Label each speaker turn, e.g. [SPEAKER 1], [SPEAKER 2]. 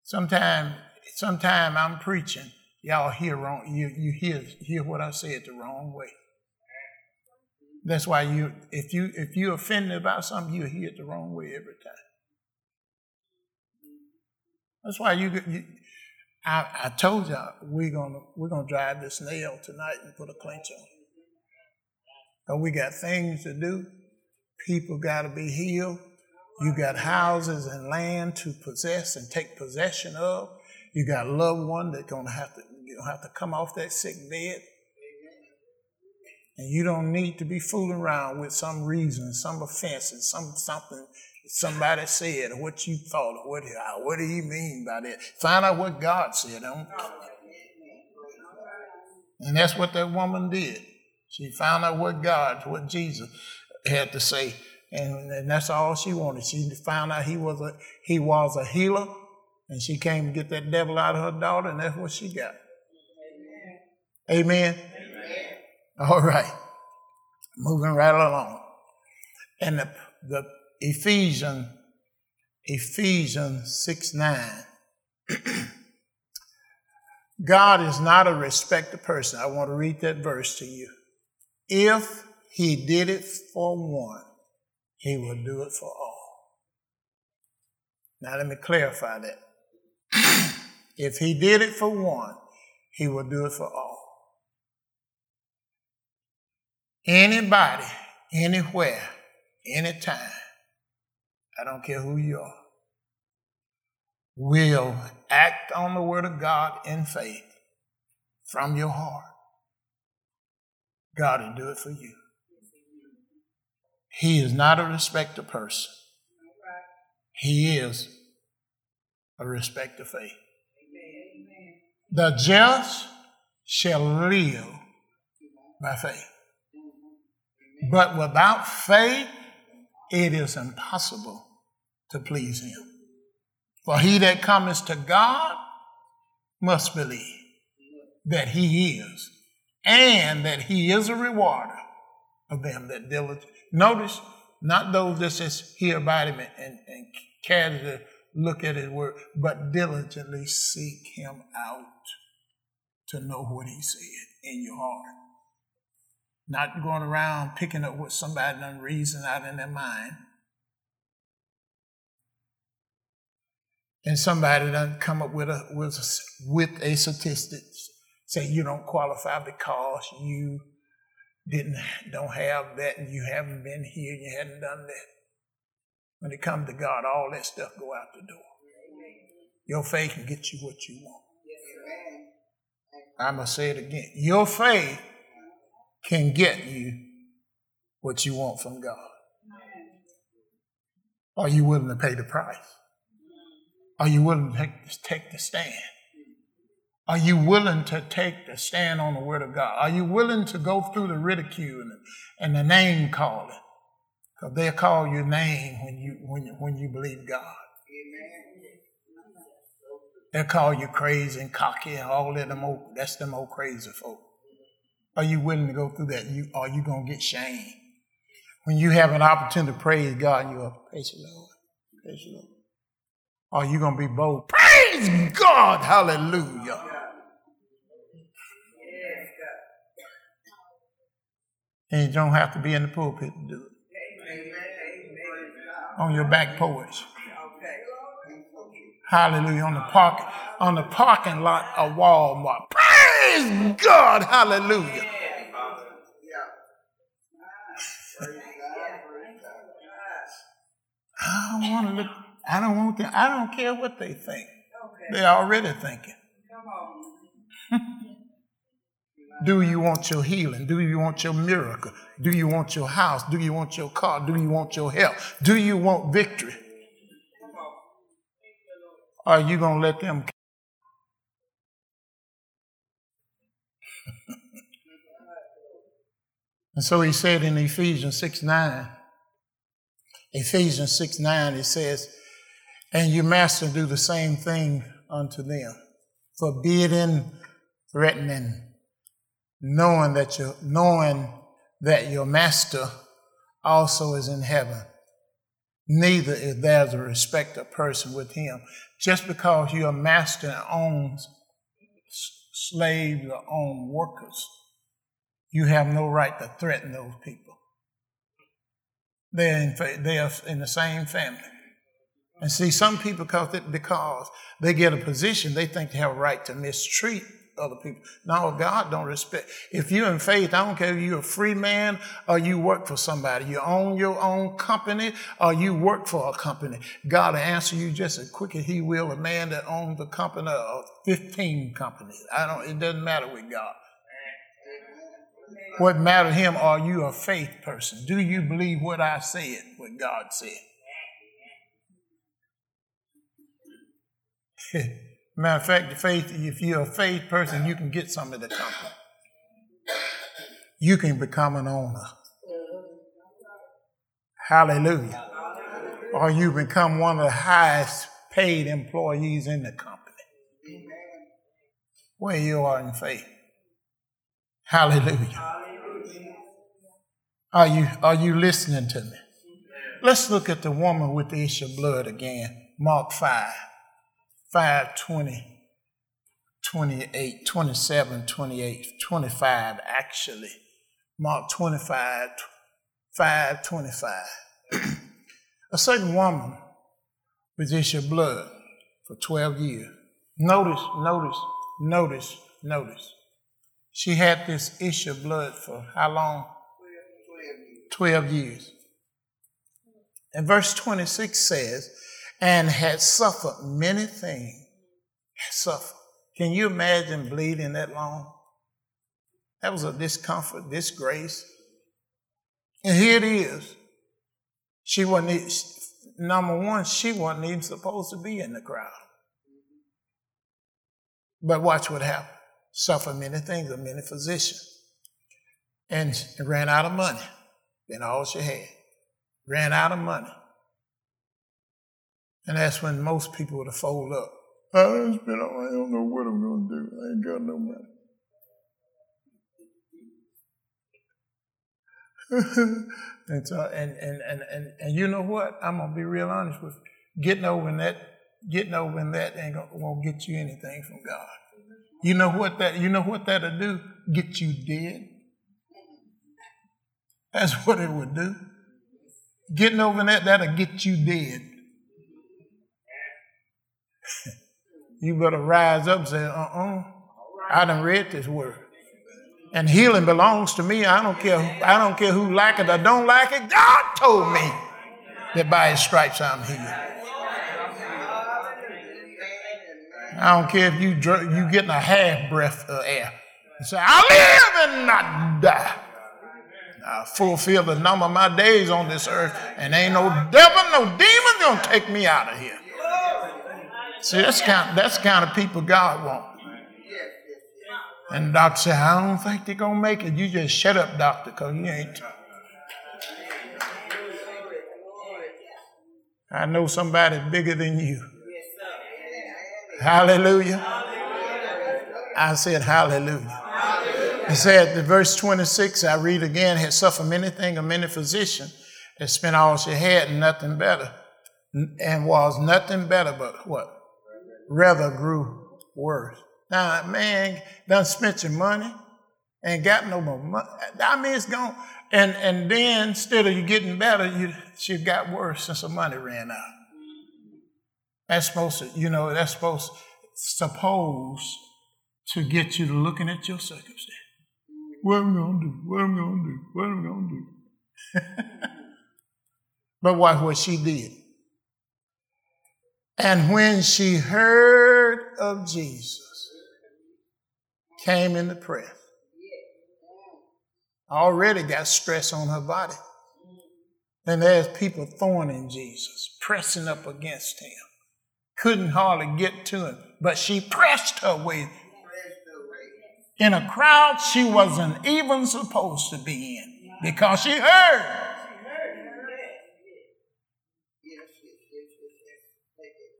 [SPEAKER 1] Sometime I'm preaching, y'all hear wrong. You hear what I said the wrong way. That's why if you're offended about something, you hear it the wrong way every time. That's why I told y'all we're gonna drive this nail tonight and put a clinch on. But we got things to do. People got to be healed. You got houses and land to possess and take possession of. You got a loved one that's gonna have to come off that sick bed. And you don't need to be fooling around with some reason, some offense, and something somebody said, or what you thought, or what do you mean by that? Find out what God said. And that's what that woman did. She found out what Jesus had to say, and that's all she wanted. She found out he was a healer, and she came to get that devil out of her daughter, and that's what she got. Amen. All right, moving right along. And the Ephesians 6:9. God is not a respecter person. I want to read that verse to you. If he did it for one, he will do it for all. Now let me clarify that. If he did it for one, he will do it for all. Anybody, anywhere, anytime, I don't care who you are, will act on the word of God in faith from your heart, God will do it for you. He is not a respecter person. He is a respecter of faith. The just shall live by faith. But without faith, it is impossible to please him. For he that cometh to God must believe that he is, and that he is a rewarder of them that diligently. Notice, not those that just hear about him and care to look at his word, but diligently seek him out to know what he said in your heart. Not going around picking up what somebody done reasoned out in their mind. And somebody done come up with a statistic. Say you don't qualify because you don't have that, and you haven't been here, you hadn't done that. When it comes to God, all that stuff go out the door. Your faith can get you what you want. I'm going to say it again. Your faith can get you what you want from God. Are you willing to pay the price? Are you willing to take the stand? Are you willing to take the stand on the word of God? Are you willing to go through the ridicule and the name calling? Because they'll call your name when you believe God. They'll call you crazy and cocky and all that. That's them old crazy folk. Are you willing to go through that? Are you going to get shamed? When you have an opportunity to praise God, you are, praise the Lord. Praise the Lord. Are you going to be bold? Praise God. Hallelujah. And you don't have to be in the pulpit to do it. On your back porch. Hallelujah. On the parking lot of Walmart. Praise God. Hallelujah. I don't care what they think. They're already thinking. Do you want your healing? Do you want your miracle? Do you want your house? Do you want your car? Do you want your health? Do you want victory? Or are you going to let them? And so he said in Ephesians 6:9, it says, and you master do the same thing unto them, forbidding, threatening, knowing that your master also is in heaven. neither is there a respect of person with him. Just because you're a master and owns slaves or own workers, you have no right to threaten those people. They're in the same family. And see, some people, because they get a position, they think they have a right to mistreat other people. No, God don't respect. If you're in faith, I don't care if you're a free man or you work for somebody. You own your own company or you work for a company. God will answer you just as quick as he will a man that owns a company of 15 companies. It doesn't matter with God. What matters to him, are you a faith person? Do you believe what I said, what God said? Matter of fact, if you're a faith person, you can get some of the company. You can become an owner. Hallelujah. Or you become one of the highest paid employees in the company. Where you are in faith. Hallelujah. Are you listening to me? Let's look at the woman with the issue of blood again. Mark 5:20, 28, 27, 28, 25 actually. Mark 5:25. A certain woman with issue of blood for 12 years. Notice. She had this issue of blood for how long? 12 years. And verse 26 says, and had suffered many things. Can you imagine bleeding that long? That was a discomfort, disgrace. And here it is. She wasn't even supposed to be in the crowd. But watch what happened. Suffered many things, of many physicians. And ran out of money. Then all she had. Ran out of money. And that's when most people would have folded up. I don't know what I'm going to do. I ain't got no money. and you know what? I'm going to be real honest with you. Getting over in that ain't going to get you anything from God. You know what that'll do? Get you dead. That's what it would do. Getting over in that'll get you dead. You better rise up and say, I done read this word. And healing belongs to me. I don't care who like it or don't like it. God told me that by his stripes I'm healed. I don't care if you getting a half breath of air. You say, I live and not die. I fulfill the number of my days on this earth, and ain't no devil, no demon gonna take me out of here. See, that's the kind of people God wants. And the doctor said, I don't think they're going to make it. You just shut up, doctor, because you ain't. I know somebody bigger than you. Hallelujah. I said hallelujah. It said, the verse 26, I read again, had suffered many things of many physicians, had spent all she had and nothing better, and was nothing better but what? Rather grew worse. Now, man, done spent your money and got no more money. I mean, it's gone. And then instead of you getting better, she got worse since the money ran out. That's supposed to get you to looking at your circumstance. What am I going to do? What am I going to do? What am I going to do? But watch what she did. And when she heard of Jesus, came in the press. Already got stress on her body. And there's people thorning Jesus, pressing up against him. Couldn't hardly get to him, but she pressed her way. In a crowd she wasn't even supposed to be in, because she heard